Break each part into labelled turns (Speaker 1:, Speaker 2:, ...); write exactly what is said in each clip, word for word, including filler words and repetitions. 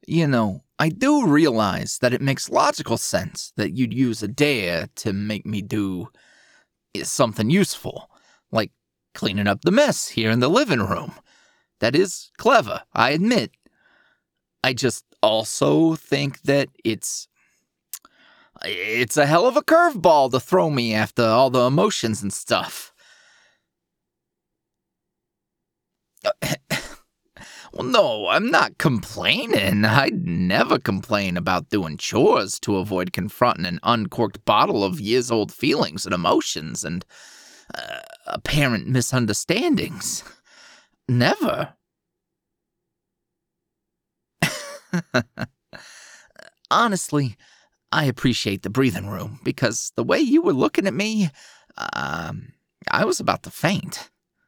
Speaker 1: You know, I do realize that it makes logical sense that you'd use a dare to make me do something useful, like cleaning up the mess here in the living room. That is clever, I admit. I just also think that it's... It's a hell of a curveball to throw me after all the emotions and stuff. Well, no, I'm not complaining. I'd never complain about doing chores to avoid confronting an uncorked bottle of years-old feelings and emotions and uh, apparent misunderstandings. Never. Honestly, I appreciate the breathing room because the way you were looking at me, um, I was about to faint.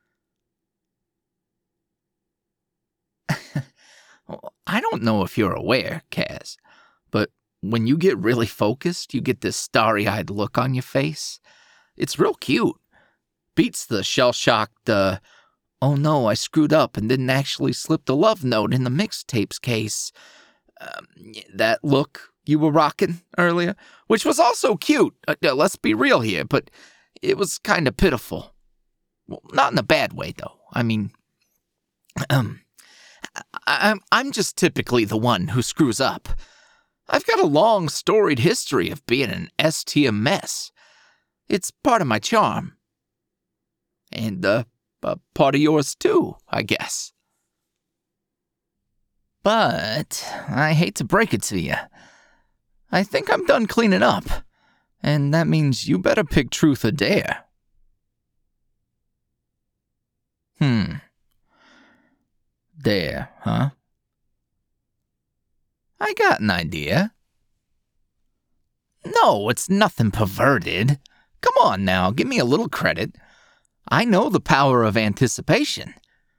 Speaker 1: I don't know if you're aware, Kaz, but when you get really focused, you get this starry-eyed look on your face. It's real cute. Beats the shell-shocked, uh, oh no, I screwed up and didn't actually slip the love note in the mixtapes case. Um, that look you were rocking earlier, which was also cute, uh, let's be real here, but it was kind of pitiful. Well, not in a bad way, though. I mean, um... I'm, I'm just typically the one who screws up. I've got a long, storied history of being an S-tier mess. It's part of my charm. And, uh, uh, part of yours too, I guess. But I hate to break it to you. I think I'm done cleaning up, and that means you better pick truth or dare. Hmm. Dare, huh? I got an idea. No, it's nothing perverted. Come on now, give me a little credit. I know the power of anticipation.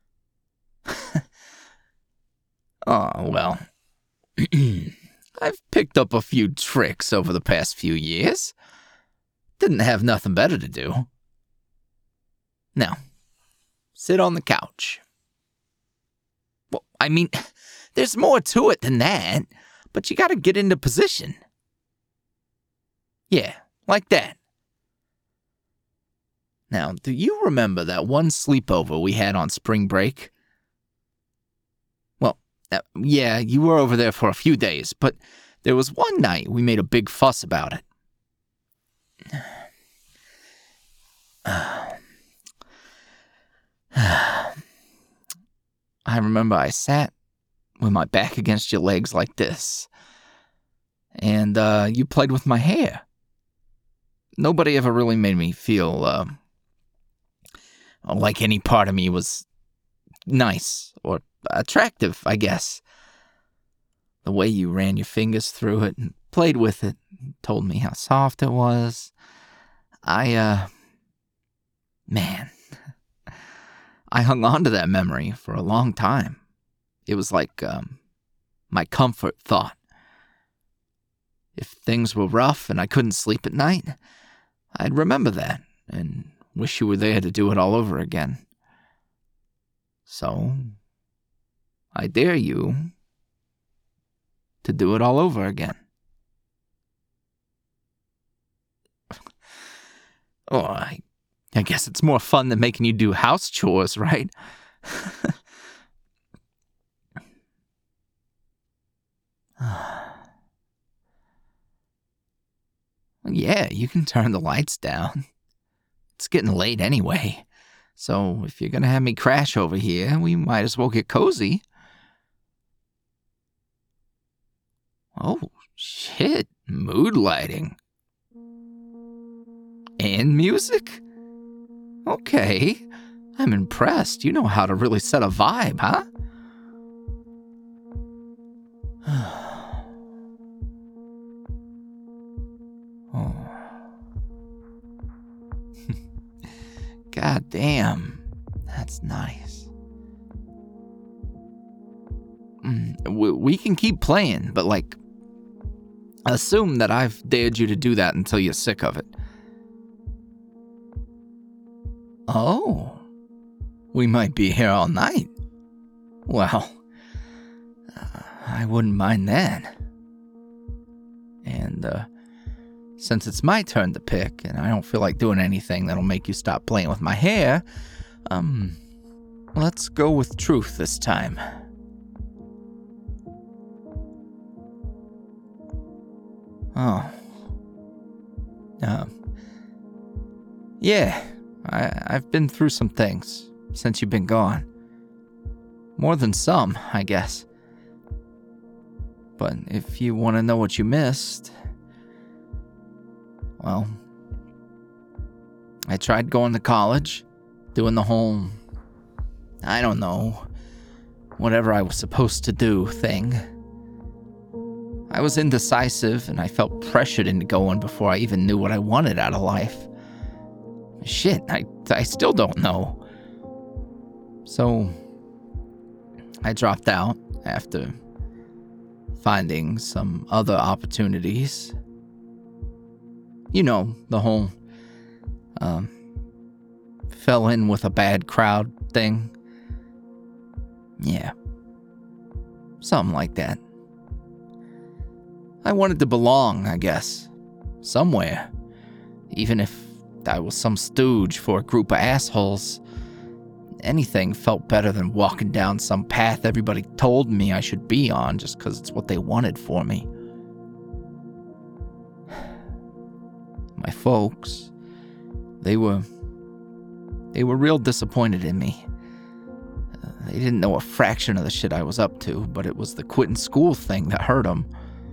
Speaker 1: Oh, well. I've picked up a few tricks over the past few years. Didn't have nothing better to do. Now, sit on the couch. Well, I mean, there's more to it than that, but you gotta get into position. Yeah, like that. Now, do you remember that one sleepover we had on spring break? Well, uh, yeah, you were over there for a few days, but there was one night we made a big fuss about it. I remember I sat with my back against your legs like this, and uh, you played with my hair. Nobody ever really made me feel uh, like any part of me was nice or attractive, I guess. The way you ran your fingers through it and played with it, told me how soft it was. I, uh, man... I hung on to that memory for a long time. It was like um, my comfort thought. If things were rough and I couldn't sleep at night, I'd remember that and wish you were there to do it all over again. So, I dare you to do it all over again. Oh, I... I guess it's more fun than making you do house chores, right? Yeah, you can turn the lights down. It's getting late anyway, so if you're gonna have me crash over here, we might as well get cozy. Oh, shit, mood lighting. And music? Okay, I'm impressed. You know how to really set a vibe, huh? Oh. God damn, that's nice. Mm, we, we can keep playing, but like, assume that I've dared you to do that until you're sick of it. Oh, we might be here all night. Well, uh, I wouldn't mind that. And, uh, since it's my turn to pick, and I don't feel like doing anything that'll make you stop playing with my hair, um, let's go with truth this time. Oh. Um. Yeah, I, I've been through some things since you've been gone. More than some, I guess. But if you want to know what you missed, well, I tried going to college, doing the whole, I don't know, whatever I was supposed to do thing. I was indecisive, and I felt pressured into going before I even knew what I wanted out of life. Shit, I, I still don't know. So, I dropped out after finding some other opportunities. You know, the whole, um, fell in with a bad crowd thing. Yeah. Something like that. I wanted to belong, I guess. Somewhere. Even if I was some stooge for a group of assholes. Anything felt better than walking down some path everybody told me I should be on just because it's what they wanted for me. My folks, they were, they were real disappointed in me. Uh, they didn't know a fraction of the shit I was up to, but it was the quitting school thing that hurt them.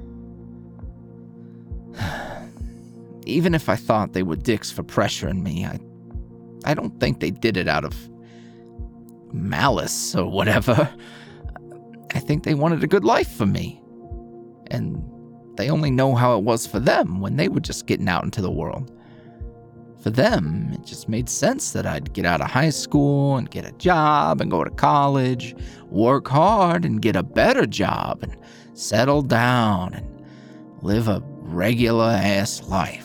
Speaker 1: Even if I thought they were dicks for pressuring me, I, I don't think they did it out of malice or whatever. I think they wanted a good life for me. And they only know how it was for them when they were just getting out into the world. For them, it just made sense that I'd get out of high school and get a job and go to college, work hard and get a better job and settle down and live a regular-ass life.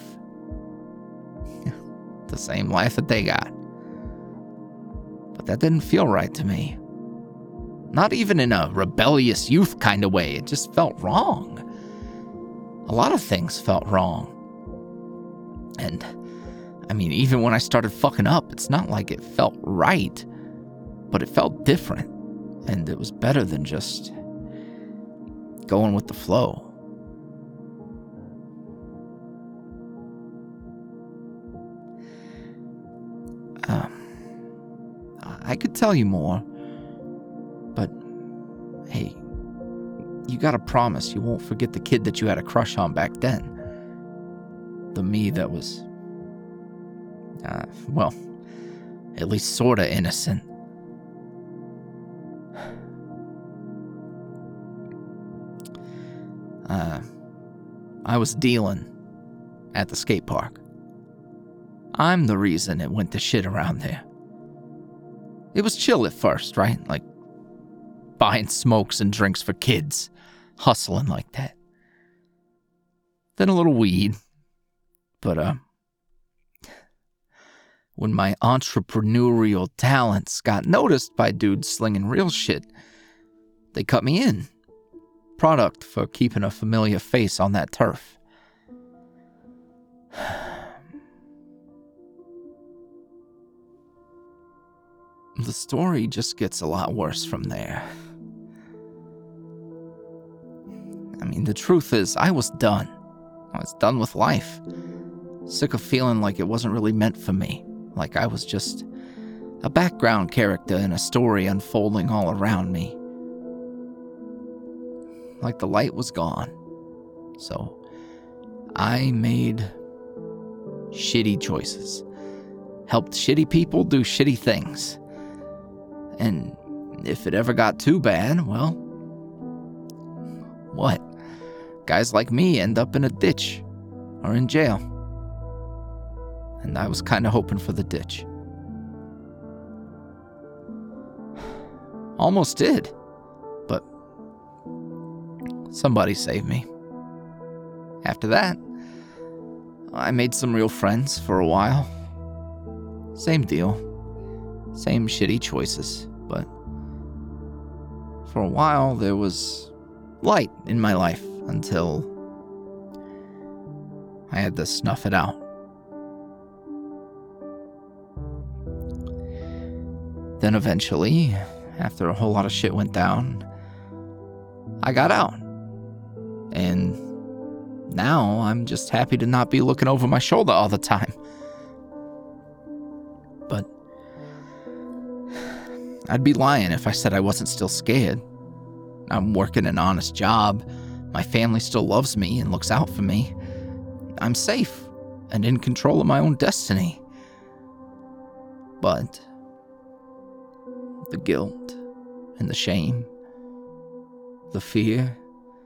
Speaker 1: The same life that they got. But that didn't feel right to me. Not even in a rebellious youth kind of way. It just felt wrong. A lot of things felt wrong. And, I mean, even when I started fucking up, it's not like it felt right. But it felt different. And it was better than just going with the flow. Um, I could tell you more, but hey, you gotta promise you won't forget the kid that you had a crush on back then. The me that was, uh, well, at least sorta innocent. Uh, I was dealing at the skate park. I'm the reason it went to shit around there. It was chill at first, right? Like, buying smokes and drinks for kids. Hustling like that. Then a little weed. But, uh... when my entrepreneurial talents got noticed by dudes slinging real shit, they cut me in. Product for keeping a familiar face on that turf. The story just gets a lot worse from there. I mean, the truth is, I was done. I was done with life. Sick of feeling like it wasn't really meant for me. Like I was just a background character in a story unfolding all around me. Like the light was gone. So, I made shitty choices. Helped shitty people do shitty things. And if it ever got too bad, well, what? Guys like me end up in a ditch or in jail. And I was kind of hoping for the ditch. Almost did, but somebody saved me. After that, I made some real friends for a while. Same deal. Same shitty choices, but for a while there was light in my life until I had to snuff it out. Then eventually, after a whole lot of shit went down, I got out. And now I'm just happy to not be looking over my shoulder all the time. But I'd be lying if I said I wasn't still scared. I'm working an honest job. My family still loves me and looks out for me. I'm safe and in control of my own destiny. But the guilt and the shame, the fear,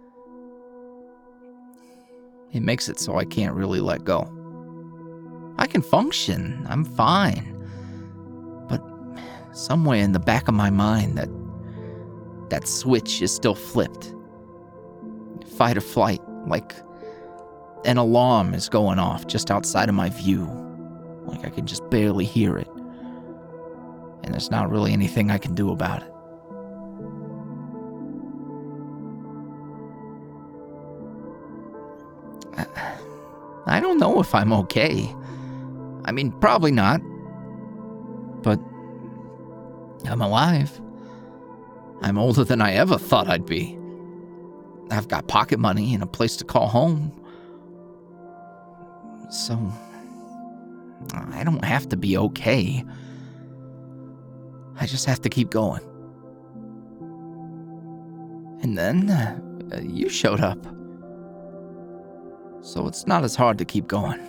Speaker 1: it makes it so I can't really let go. I can function, I'm fine. But somewhere in the back of my mind, that that switch is still flipped. Fight or flight, like an alarm is going off just outside of my view. Like I can just barely hear it. And there's not really anything I can do about it. I don't know if I'm okay. I mean, probably not. But I'm alive. I'm older than I ever thought I'd be. I've got pocket money and a place to call home. So, I don't have to be okay. I just have to keep going. And then, uh, you showed up. So it's not as hard to keep going.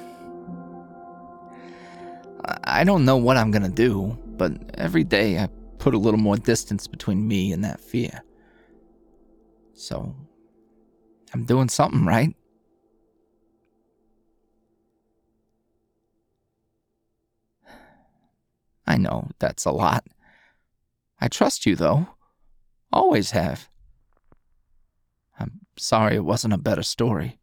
Speaker 1: I don't know what I'm gonna do, but every day I put a little more distance between me and that fear. So, I'm doing something right. I know that's a lot. I trust you, though. Always have. I'm sorry it wasn't a better story.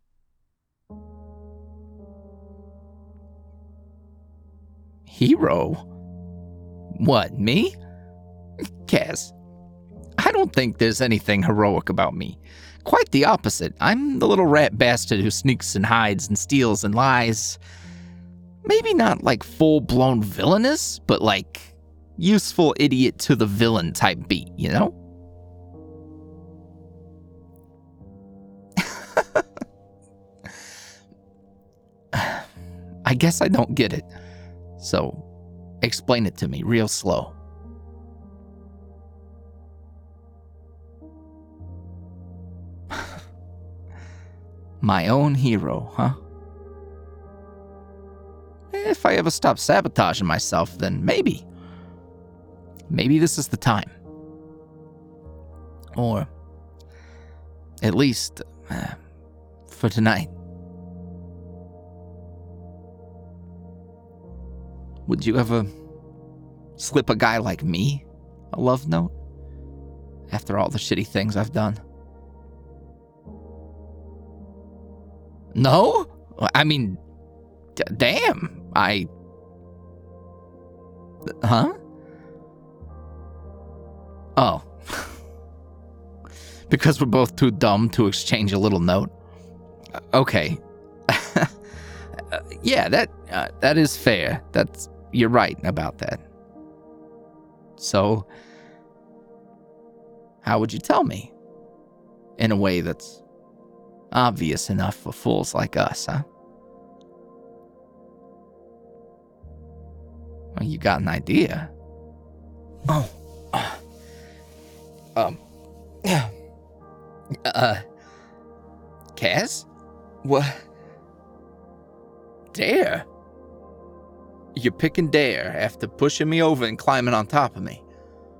Speaker 1: Hero? What, me? Kaz, I don't think there's anything heroic about me. Quite the opposite. I'm the little rat bastard who sneaks and hides and steals and lies. Maybe not like full-blown villainous, but like useful idiot to the villain type beat, you know? I guess I don't get it. So, explain it to me real slow. My own hero, huh? If I ever stop sabotaging myself, then maybe. Maybe this is the time. Or, at least, uh, for tonight. Would you ever slip a guy like me a love note? After all the shitty things I've done? No? I mean, d- damn, I... Huh? Oh. Because we're both too dumb to exchange a little note? Okay. uh, yeah, that uh, that is fair. That's... You're right about that. So, how would you tell me? In a way that's obvious enough for fools like us, huh? Well, you got an idea. Oh. Um. Yeah. Uh. Kaz? What? Dare? You pick and dare after pushing me over and climbing on top of me.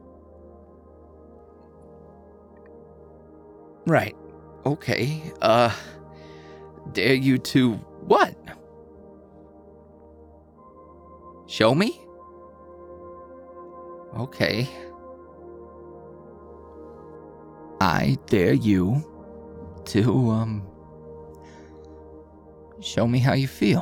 Speaker 1: Right. Okay. Uh, dare you to what? Show me? Okay. I dare you to, um, show me how you feel.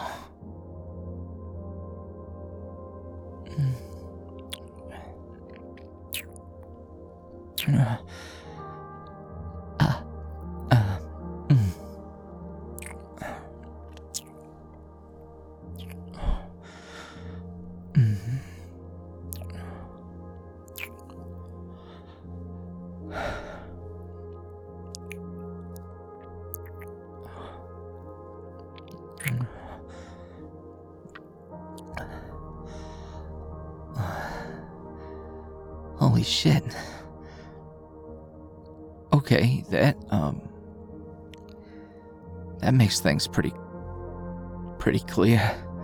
Speaker 1: shit. Okay, that, um... that makes things pretty... pretty clear.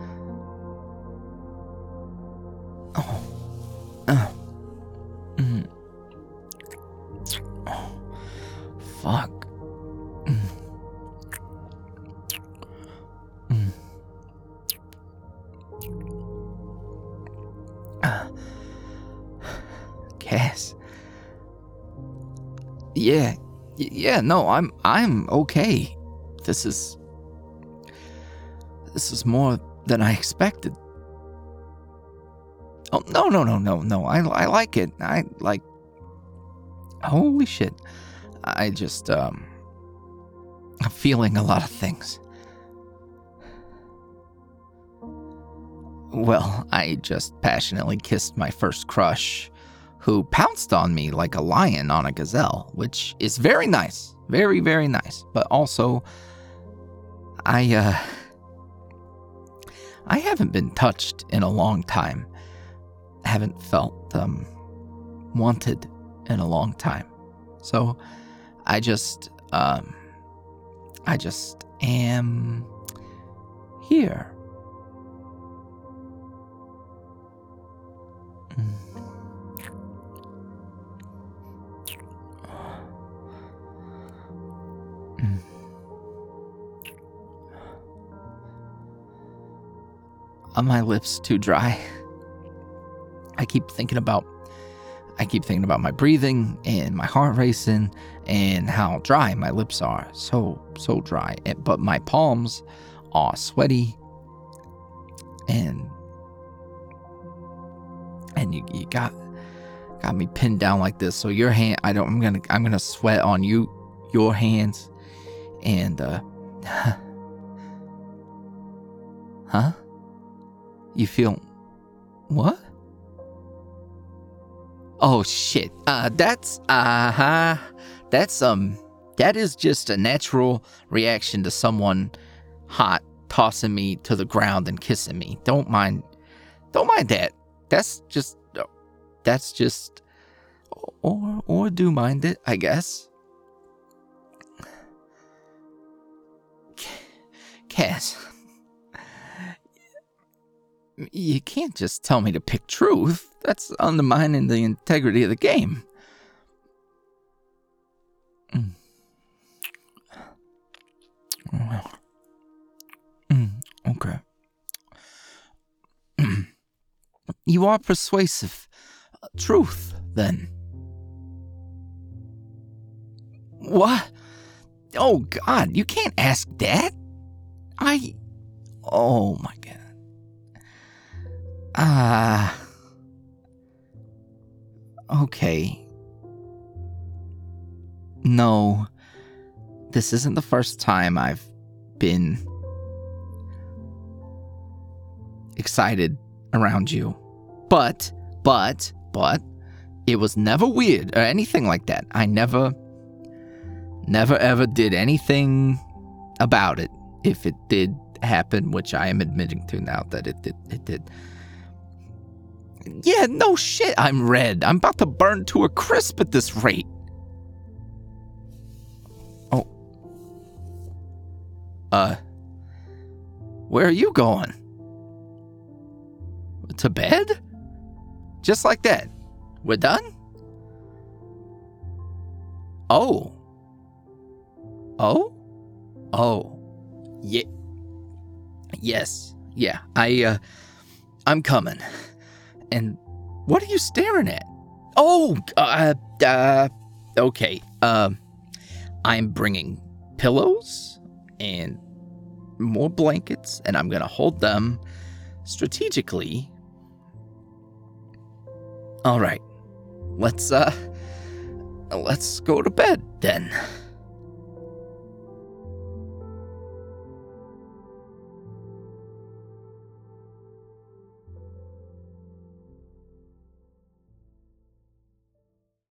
Speaker 1: Oh. Uh. Mm. Oh. Fuck. Mm. Mm. Uh. Cass. Yeah. Y- yeah, no, I'm I'm okay. This is This is more than I expected. Oh, no, no, no, no, no. I, I like it. I like... Holy shit. I just, um... I'm feeling a lot of things. Well, I just passionately kissed my first crush, who pounced on me like a lion on a gazelle, which is very nice. Very, very nice. But also, I, uh... I haven't been touched in a long time. I haven't felt, um, wanted in a long time. So, I just, um, I just am here. Mm. Mm. Are my lips too dry? I keep thinking about I keep thinking about my breathing and my heart racing and how dry my lips are. So, so dry. But my palms are sweaty and and you, you got got me pinned down like this. So your hand I don't I'm going to I'm going to sweat on you your hands and uh Huh? You feel what? Oh shit. Uh that's uh-huh. That's um that is just a natural reaction to someone hot tossing me to the ground and kissing me. Don't mind don't mind that. That's just that's just or or do mind it, I guess. Cass. You can't just tell me to pick truth. That's undermining the integrity of the game. Mm. Mm, okay. You are persuasive. Truth, then. What? Oh, God, you can't ask that. I... Oh, my God. Ah. Uh, okay. No. This isn't the first time I've been excited around you. But, but, but, it was never weird or anything like that. I never, never ever did anything about it. If it did happen, which I am admitting to now that it did, it did. Yeah, no shit, I'm red. I'm about to burn to a crisp at this rate. Oh. Uh. Where are you going? To bed? Just like that. We're done? Oh. Oh? Oh. Yeah. Yes. Yeah. I, uh, I'm coming. And what are you staring at? Oh, uh, uh, okay. Um, I'm bringing pillows and more blankets, and I'm gonna hold them strategically. All right. Let's, uh, let's go to bed then.